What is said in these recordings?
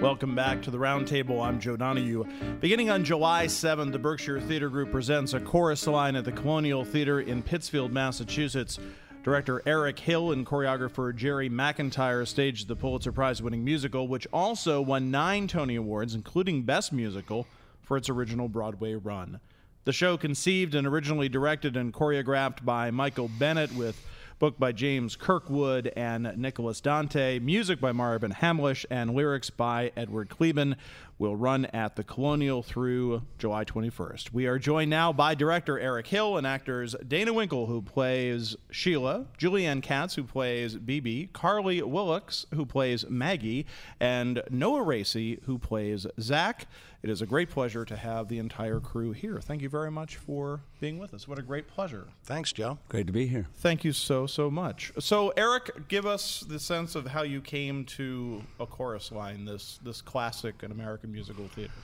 Welcome back to the Roundtable. I'm Joe Donahue. Beginning on July 7th, the Berkshire Theater Group presents A Chorus Line at the Colonial Theater in Pittsfield, Massachusetts. Director Eric Hill and choreographer Jerry McIntyre staged the Pulitzer Prize-winning musical, which also won 9 Tony Awards, including Best Musical, for its original Broadway run. The show, conceived and originally directed and choreographed by Michael Bennett, with book by James Kirkwood and Nicholas Dante, music by Marvin Hamlish, and lyrics by Edward Kleben, will run at the Colonial through July 21st. We are joined now by director Eric Hill and actors Dana Winkle, who plays Sheila, Julianne Katz, who plays Bibi, Carly Willocks, who plays Maggie, and Noah Racy, who plays Zach. It is a great pleasure to have the entire crew here. Thank you very much for being with us. What a great pleasure. Thanks, Joe. Great to be here. Thank you so much. So, Eric, give us the sense of how you came to A Chorus Line, this classic in American musical theater.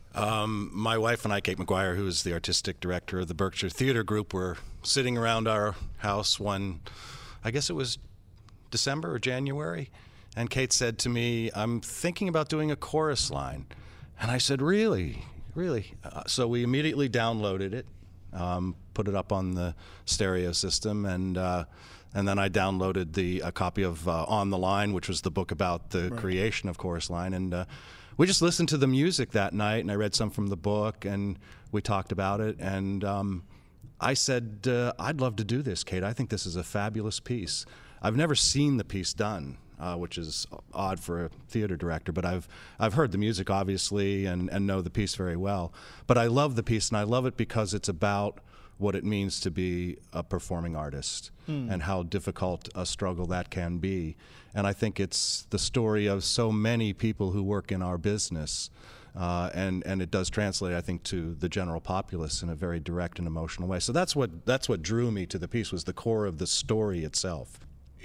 My wife and I, Kate McGuire, who is the artistic director of the Berkshire Theater Group, were sitting around our house one, I guess it was December or January, and Kate said to me, "I'm thinking about doing a chorus line." And I said, really? So we immediately downloaded it, put it up on the stereo system, and then I downloaded a copy of On the Line, which was the book about the creation of Chorus Line. And we just listened to the music that night, and I read some from the book, and we talked about it. And I said, I'd love to do this, Kate. I think this is a fabulous piece. I've never seen the piece done. Which is odd for a theater director, but I've heard the music, obviously, and know the piece very well. But I love the piece, and I love it because it's about what it means to be a performing artist and how difficult a struggle that can be. And I think it's the story of so many people who work in our business, and it does translate, I think, to the general populace in a very direct and emotional way. So that's what drew me to the piece, was the core of the story itself.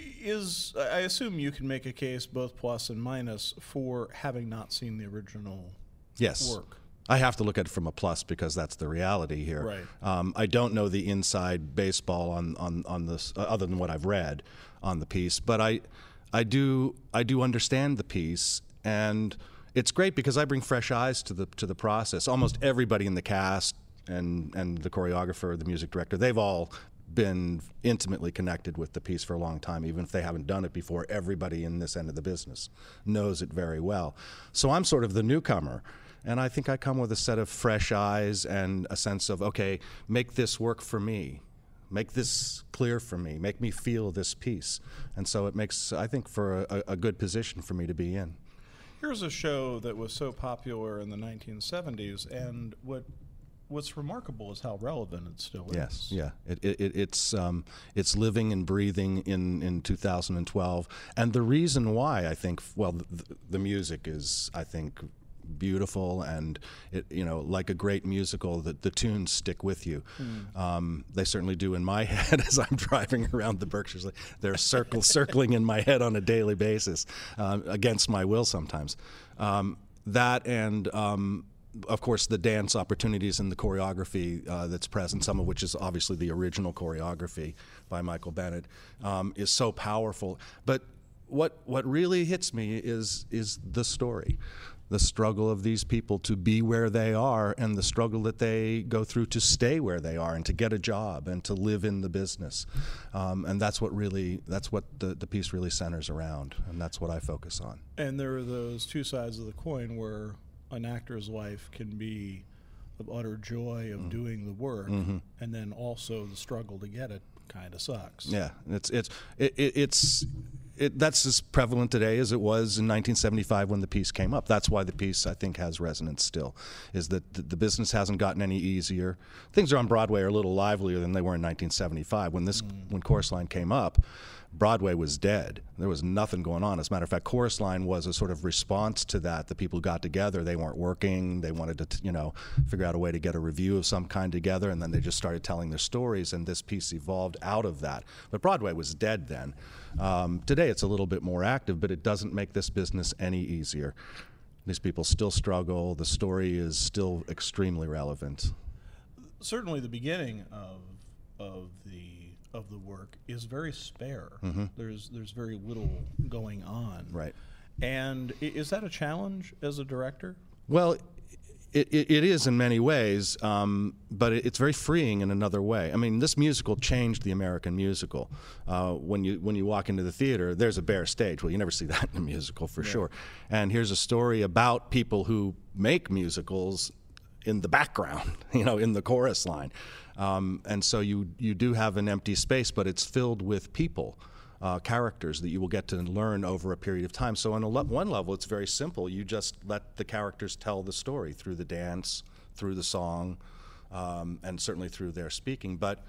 I assume you can make a case, both plus and minus, for having not seen the original work. I have to look at it from a plus because that's the reality here. Right. I don't know the inside baseball on this, other than what I've read on the piece, but I do understand the piece, and it's great because I bring fresh eyes to the process. Almost everybody in the cast and the choreographer, the music director, they've all been intimately connected with the piece for a long time. Even if they haven't done it before, everybody in this end of the business knows it very well. So I'm sort of the newcomer, and I think I come with a set of fresh eyes and a sense of, okay, make this work for me, make this clear for me, make me feel this piece. And so it makes, I think, for a good position for me to be in. Here's a show that was so popular in the 1970s, and what's remarkable is how relevant it still is. Yes, yeah. It's living and breathing in 2012. And the reason why, I think, well, the music is, I think, beautiful, and like a great musical, the tunes stick with you. They certainly do in my head as I'm driving around the Berkshires. They're circling in my head on a daily basis, against my will sometimes. That and of course, the dance opportunities and the choreography that's present, some of which is obviously the original choreography by Michael Bennett, is so powerful. But what really hits me is the story, the struggle of these people to be where they are, and the struggle that they go through to stay where they are and to get a job and to live in the business. And that's what the piece really centers around, and that's what I focus on. And there are those two sides of the coin where an actor's life can be of utter joy of doing the work, and then also the struggle to get it kind of sucks. Yeah, that's as prevalent today as it was in 1975 when the piece came up. That's why the piece, I think, has resonance still, is that the business hasn't gotten any easier. Things on Broadway are a little livelier than they were in 1975. When Chorus Line came up, Broadway was dead. There was nothing going on. As a matter of fact, Chorus Line was a sort of response to that. The people got together. They weren't working. They wanted to, figure out a way to get a review of some kind together, and then they just started telling their stories, and this piece evolved out of that. But Broadway was dead then. Today it's a little bit more active, but it doesn't make this business any easier. These people still struggle. The story is still extremely relevant. Certainly the beginning of the work is very spare. There's very little going on. Right. And is that a challenge as a director? Well, it is in many ways, but it's very freeing in another way. I mean, this musical changed the American musical. When you walk into the theater, there's a bare stage. Well, you never see that in a musical for sure. And here's a story about people who make musicals in the background, in the chorus line. And so you do have an empty space, but it's filled with people. Characters that you will get to learn over a period of time. So on one level, it's very simple. You just let the characters tell the story through the dance, through the song, and certainly through their speaking. But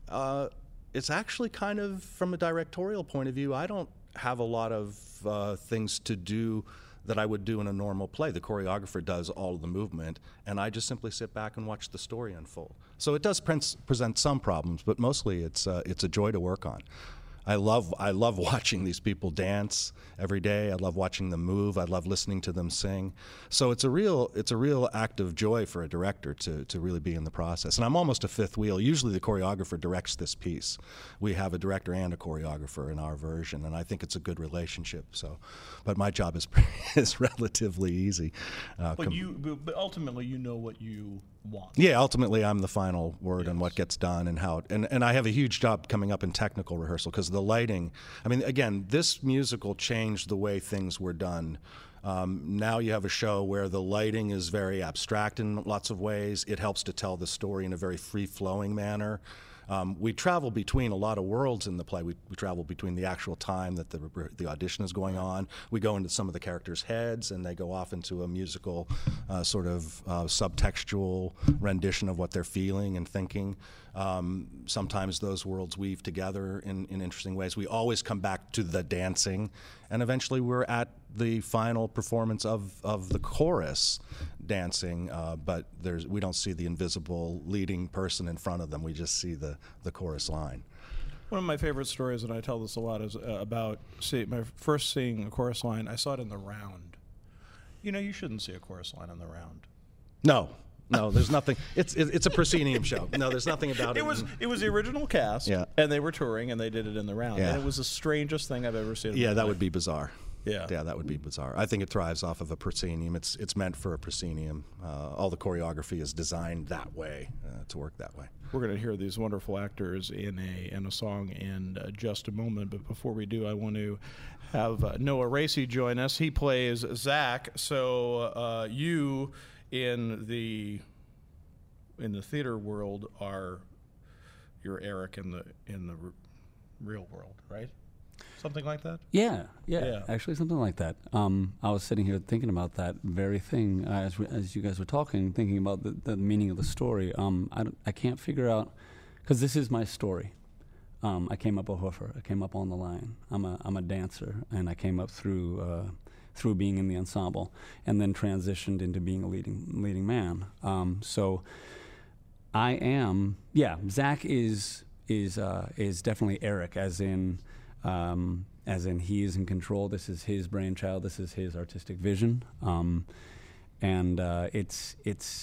it's actually kind of, from a directorial point of view, I don't have a lot of things to do that I would do in a normal play. The choreographer does all of the movement, and I just simply sit back and watch the story unfold. So it does present some problems, but mostly it's a joy to work on. I love watching these people dance every day. I love watching them move. I love listening to them sing. So it's a real act of joy for a director to really be in the process. And I'm almost a fifth wheel. Usually the choreographer directs this piece. We have a director and a choreographer in our version, and I think it's a good relationship. So, but my job is relatively easy. But ultimately, you know what you want. Yeah, ultimately, I'm the final word on what gets done and how. And I have a huge job coming up in technical rehearsal because the lighting. I mean, again, this musical changed the way things were done. Now you have a show where the lighting is very abstract in lots of ways. It helps to tell the story in a very free-flowing manner. We travel between a lot of worlds in the play. We travel between the actual time that the audition is going on. We go into some of the characters' heads, and they go off into a musical sort of subtextual rendition of what they're feeling and thinking. Sometimes those worlds weave together in interesting ways. We always come back to the dancing, and eventually we're at the final performance of the chorus dancing, but we don't see the invisible leading person in front of them. We just see the chorus line. One of my favorite stories, and I tell this a lot, is about my first seeing a chorus line. I saw it in The Round. You shouldn't see a chorus line in The Round. No, there's nothing. It's a proscenium show. No, there's nothing about it. It was the original cast, yeah. And they were touring, and they did it in The Round. Yeah. And it was the strangest thing I've ever seen. Yeah, that would be bizarre. Yeah, that would be bizarre. I think it thrives off of a proscenium. It's meant for a proscenium. All the choreography is designed that way, to work that way. We're going to hear these wonderful actors in a song in just a moment. But before we do, I want to have Noah Racy join us. He plays Zach. So you in the theater world you're Eric in the real world, right? Something like that? Yeah, actually something like that. I was sitting here thinking about that very thing as you guys were talking, thinking about the meaning of the story. I can't figure out, because this is my story. I came up a hoofer. I came up on the line. I'm a dancer, and I came up through being in the ensemble, and then transitioned into being a leading man. So I am, Zach is definitely Eric, as in he is in control. This is his brainchild. This is his artistic vision, and it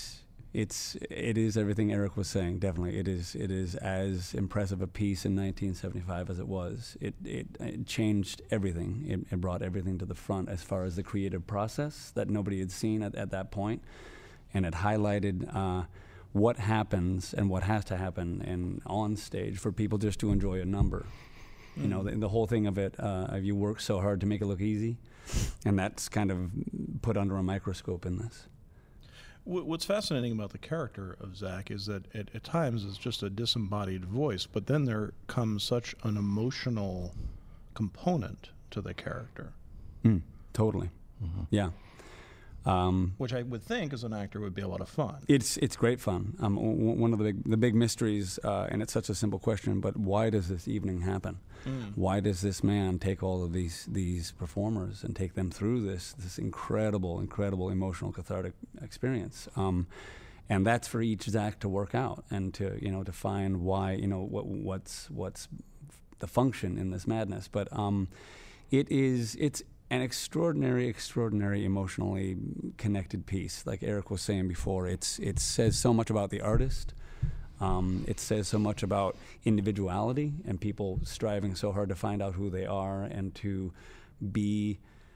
is everything Eric was saying. Definitely, it is as impressive a piece in 1975 as it was. It changed everything. It brought everything to the front as far as the creative process that nobody had seen at that point, and it highlighted what happens and what has to happen on stage for people just to enjoy a number. The whole thing of it, you work so hard to make it look easy, and that's kind of put under a microscope in this. What's fascinating about the character of Zach is that at times it's just a disembodied voice, but then there comes such an emotional component to the character. Totally. Mm-hmm. Yeah. Which I would think, as an actor, would be a lot of fun. It's great fun. One of the big mysteries, and it's such a simple question, but why does this evening happen? Why does this man take all of these performers and take them through this incredible emotional cathartic experience? And that's for each Zach to work out and to find why, what's the function in this madness. But it's an extraordinary emotionally connected piece. Like Eric was saying before, it says so much about the artist. It says so much about individuality and people striving so hard to find out who they are and to be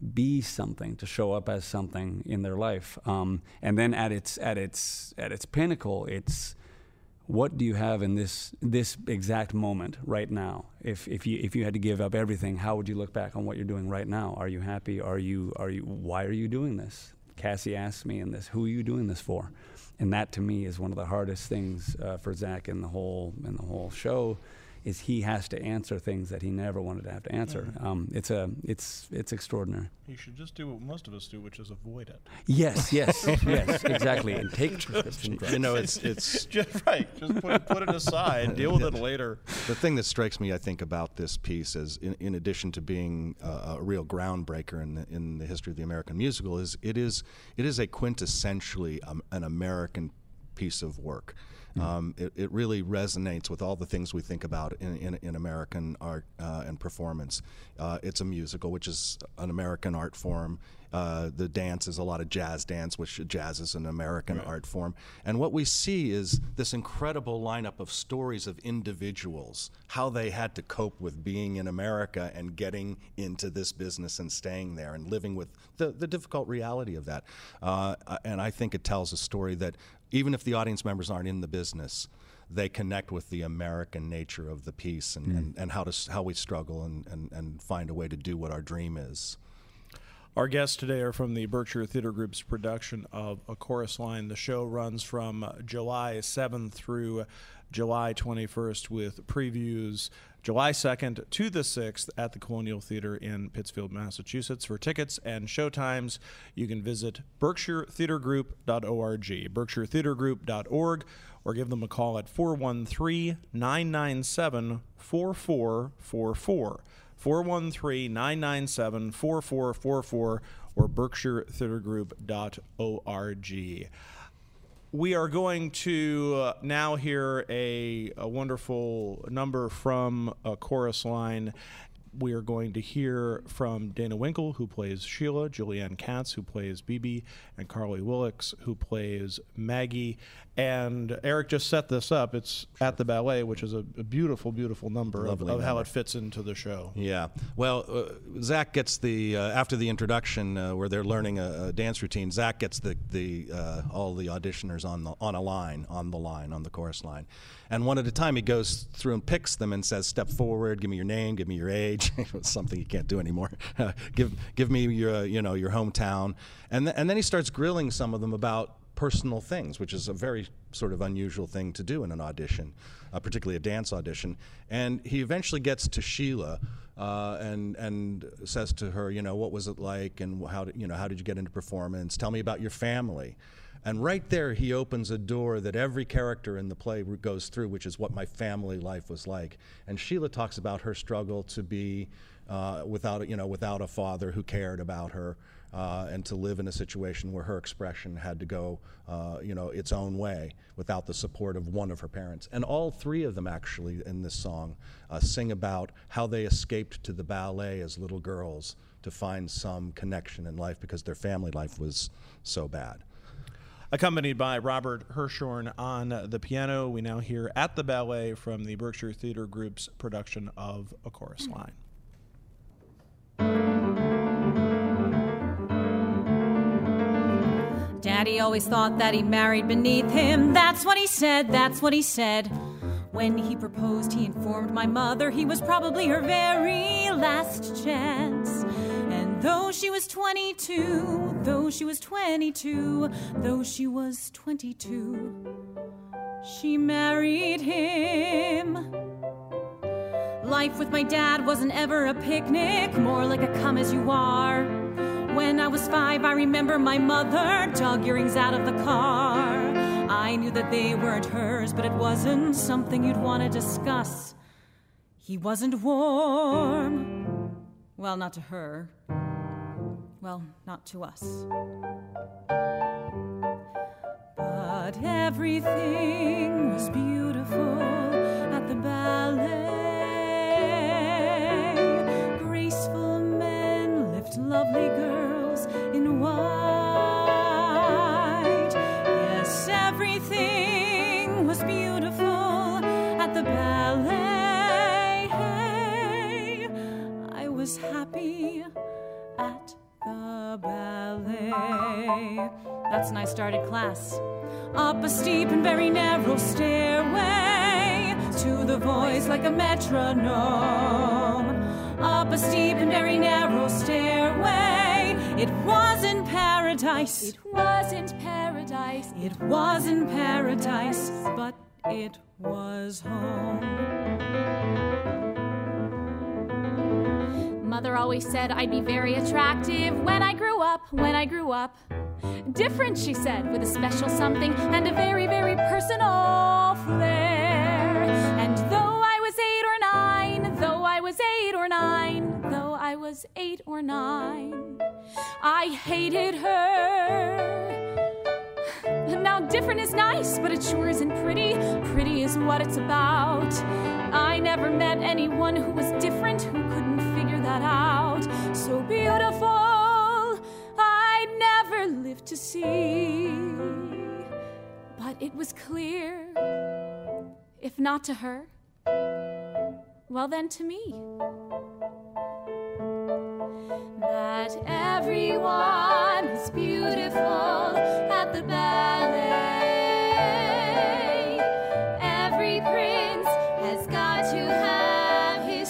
be something, to show up as something in their life. And then at its pinnacle, it's what do you have in this exact moment right now? If you had to give up everything, how would you look back on what you're doing right now? Are you happy? Why are you doing this? Cassie asked me in this, who are you doing this for? And that to me is one of the hardest things for Zach in the whole show, is he has to answer things that he never wanted to have to answer. It's extraordinary. You should just do what most of us do, which is avoid it. Yes, exactly. And take prescription drugs. You know, it's just right. Just put it aside. Deal with it later. The thing that strikes me, I think, about this piece is, in addition to being a real groundbreaker in the history of the American musical, is it is a quintessentially an American piece of work. It really resonates with all the things we think about in American art and performance. It's a musical, which is an American art form. The dance is a lot of jazz dance, which jazz is an American art form. And what we see is this incredible lineup of stories of individuals, how they had to cope with being in America and getting into this business and staying there and living with the difficult reality of that. And I think it tells a story that even if the audience members aren't in the business, they connect with the American nature of the piece and how we struggle and find a way to do what our dream is. Our guests today are from the Berkshire Theater Group's production of A Chorus Line. The show runs from July 7th through July 21st with previews July 2nd to the 6th at the Colonial Theater in Pittsfield, Massachusetts. For tickets and showtimes, you can visit berkshiretheatergroup.org, berkshiretheatergroup.org, or give them a call at 413-997-4444. 413-997-4444 or berkshiretheatergroup.org. We are going to now hear a wonderful number from A Chorus Line. We are going to hear from Dana Winkle, who plays Sheila, Julianne Katz, who plays Bibi, and Carly Willix, who plays Maggie. And Eric just set this up. It's at the ballet, which is a beautiful, beautiful number of how it fits into the show. Yeah. Well, Zach gets after the introduction where they're learning a dance routine, Zach gets all the auditioners on the chorus line. And one at a time he goes through and picks them and says, step forward, give me your name, give me your age. It's something you can't do anymore. give me your hometown. And then he starts grilling some of them about personal things, which is a very sort of unusual thing to do in an audition, particularly a dance audition. And he eventually gets to Sheila and says to her, what was it like, and how did you get into performance? Tell me about your family. And right there, he opens a door that every character in the play goes through, which is what my family life was like. And Sheila talks about her struggle to be without a father who cared about her, and to live in a situation where her expression had to go, its own way without the support of one of her parents. And all three of them actually in this song sing about how they escaped to the ballet as little girls to find some connection in life because their family life was so bad. Accompanied by Robert Hirshhorn on the piano, we now hear at the ballet from the Berkshire Theater Group's production of A Chorus Line. Daddy always thought that he married beneath him. That's what he said, that's what he said. When he proposed, he informed my mother he was probably her very last chance. And though she was 22, she married him. Life with my dad wasn't ever a picnic, more like a come as you are. When I was 5, I remember my mother dug earrings out of the car. I knew that they weren't hers, but it wasn't something you'd want to discuss. He wasn't warm. Well, not to her. Well, not to us. But everything was beautiful at the ballet. Graceful men lift lovely girls in white. Yes, everything was beautiful at the ballet. I was happy at ballet. That's when I started class. Up a steep and very narrow stairway to the voice like a metronome. Up a steep and very narrow stairway. It wasn't paradise. It wasn't paradise. It wasn't paradise, but it was home. Mother always said I'd be very attractive when I grew up, Different, she said, with a special something and a very, very personal flair. And though I was 8 or 9, I hated her. Now different is nice, but it sure isn't pretty. Pretty is what it's about. I never met anyone who was different, who couldn't figure that out. So beautiful, I'd never live to see. But it was clear, if not to her, well then to me, that everyone is beautiful at the ballet. Every prince has got to have his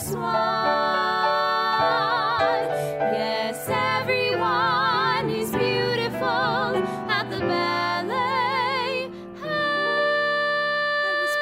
swan. Yes, everyone is beautiful at the ballet. I was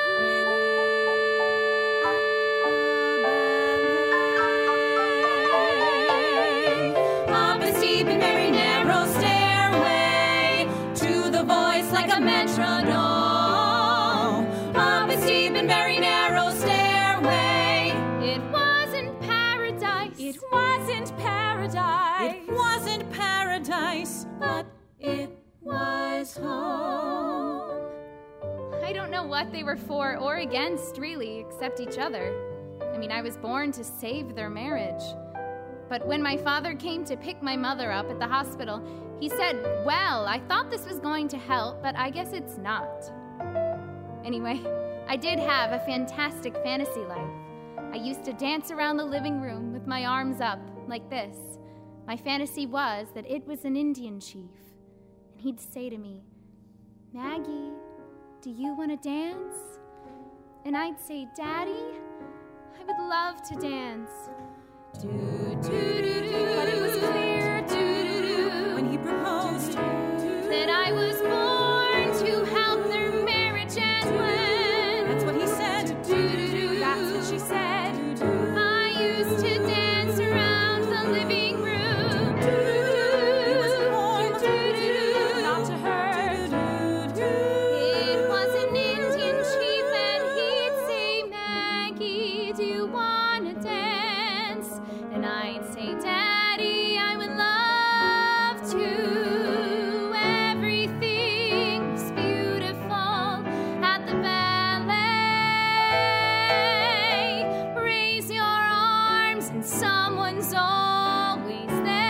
pretty. Up a steep and very narrow stairway to the voice like a metronome. Up a steep and very narrow stairway. It wasn't paradise. It wasn't paradise. It wasn't paradise, but it was home. I don't know what they were for or against, really, except each other. I mean, I was born to save their marriage. But when my father came to pick my mother up at the hospital, he said, well, I thought this was going to help, but I guess it's not. Anyway, I did have a fantastic fantasy life. I used to dance around the living room with my arms up, like this. My fantasy was that it was an Indian chief. And he'd say to me, Maggie, do you want to dance? And I'd say, Daddy, I would love to dance. But it was clear when he proposed That I was born to help their marriage end when. That's what he said. That's what she said. I used to dance around the living room. He was born not to her. It was an Indian chief and he'd say, Maggie, do you want to dance? And I'd say, Daddy, I would love to. Everything's beautiful at the ballet. Raise your arms and someone's always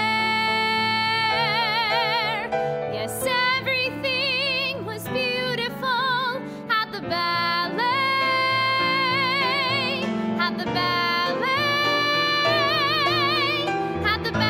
there. Yes, everything was beautiful at the ballet. At the ballet. At the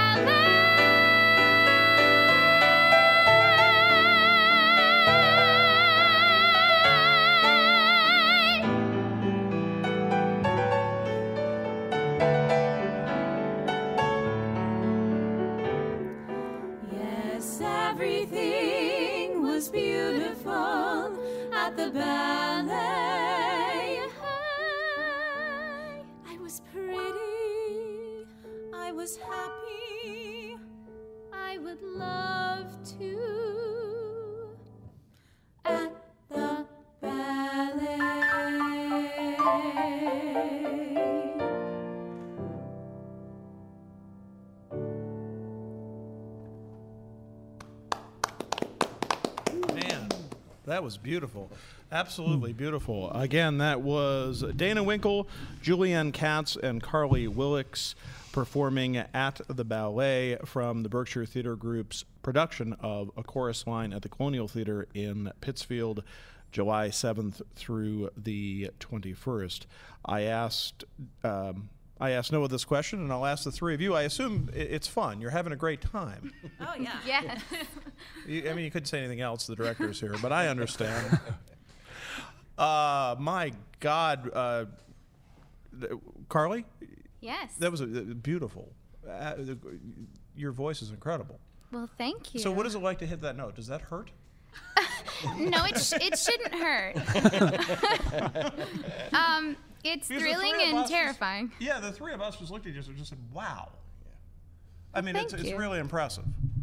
Yes, everything was beautiful at the ballet. I was pretty. I was happy. I would love to. At the ballet. Man, that was beautiful. Absolutely beautiful. Again, that was Dana Winkle, Julianne Katz, and Carly Willix performing at the ballet from the Berkshire Theater Group's production of A Chorus Line at the Colonial Theater in Pittsfield, July 7th through the 21st. I asked I asked Noah this question, and I'll ask the three of you. I assume it's fun. You're having a great time. Oh, yeah. Yes. I mean, you couldn't say anything else. The director's here, but I understand. My God, Carly, Yes. that was beautiful. Your voice is incredible. Well, thank you. So, what is it like to hit that note? Does that hurt? No, it shouldn't hurt. It's Because the thrilling three of and us terrifying. Yeah, the three of us just looked at each other and just said, "Wow." I mean, Thank it's you. really impressive.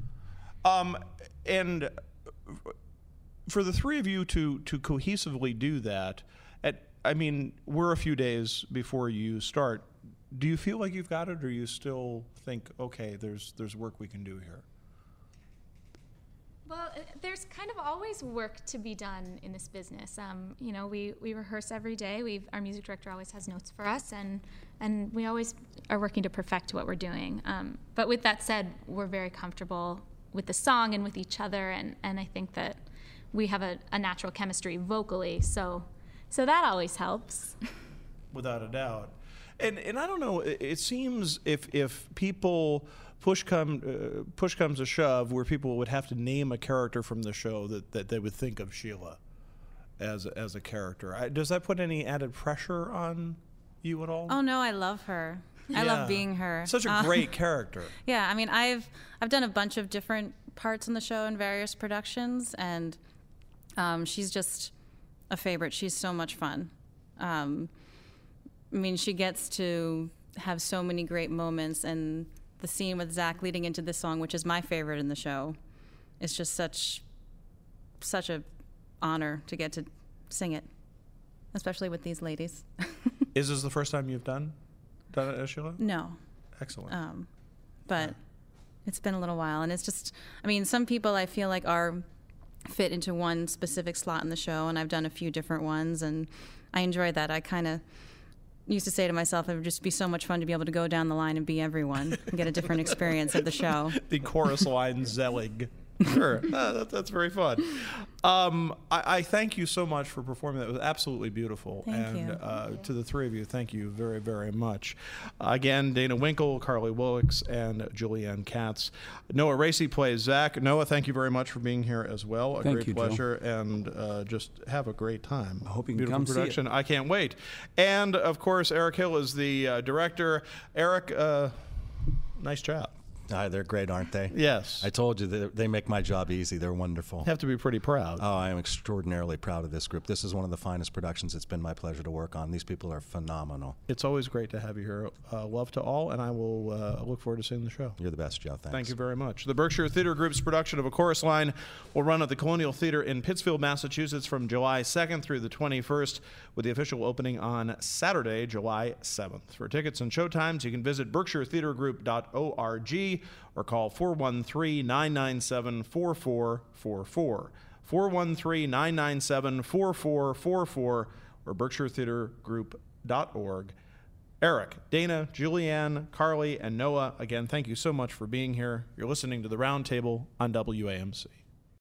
And for the three of you to cohesively do that, I mean, we're a few days before you start. Do you feel like you've got it, or you still think, okay, there's work we can do here? Well, there's kind of always work to be done in this business. You know, we rehearse every day. Our music director always has notes for us, and we always are working to perfect what we're doing. But with that said, we're very comfortable with the song and with each other, and I think that we have a natural chemistry vocally, so that always helps. Without a doubt. And I don't know, it seems if people push comes to shove, where people would have to name a character from the show that they would think of Sheila as a character. Does that put any added pressure on you at all? Oh, no, I love her. I love being her. Such a great character. Yeah, I mean, I've done a bunch of different parts in the show in various productions, and she's just a favorite. She's so much fun. I mean, she gets to have so many great moments, and the scene with Zach leading into this song, which is my favorite in the show, is just such a honor to get to sing it, especially with these ladies. Is this the first time you've done it as Sheila? No. Excellent. But it's been a little while, and it's just, I mean, some people I feel like are fit into one specific slot in the show, and I've done a few different ones, and I enjoy that. I kind of used to say to myself, it would just be so much fun to be able to go down the line and be everyone and get a different experience of the show. The chorus line Zelig. Sure, that's very fun. I thank you so much for performing. That was absolutely beautiful. Thank you. To the three of you, thank you very, very much. Again, Dana Winkle, Carly Willicks, and Julianne Katz. Noah Racy plays Zach. Noah, thank you very much for being here as well. A Thank great you, Joe. pleasure, and just have a great time. I hope you can Beautiful come see it. production. I can't wait. And of course, Eric Hill is the director. Eric, nice job. They're great, aren't they? Yes. I told you that they make my job easy. They're wonderful. Have to be pretty proud. Oh, I am extraordinarily proud of this group. This is one of the finest productions it's been my pleasure to work on. These people are phenomenal. It's always great to have you here. Love to all, and I will look forward to seeing the show. You're the best, Joe. Thanks. Thank you very much. The Berkshire Theater Group's production of A Chorus Line will run at the Colonial Theater in Pittsfield, Massachusetts from July 2nd through the 21st, with the official opening on Saturday, July 7th. For tickets and showtimes, you can visit berkshiretheatergroup.org or call 413-997-4444. 413-997-4444 or berkshiretheatergroup.org. Eric, Dana, Julianne, Carly, and Noah, again, thank you so much for being here. You're listening to The Roundtable on WAMC.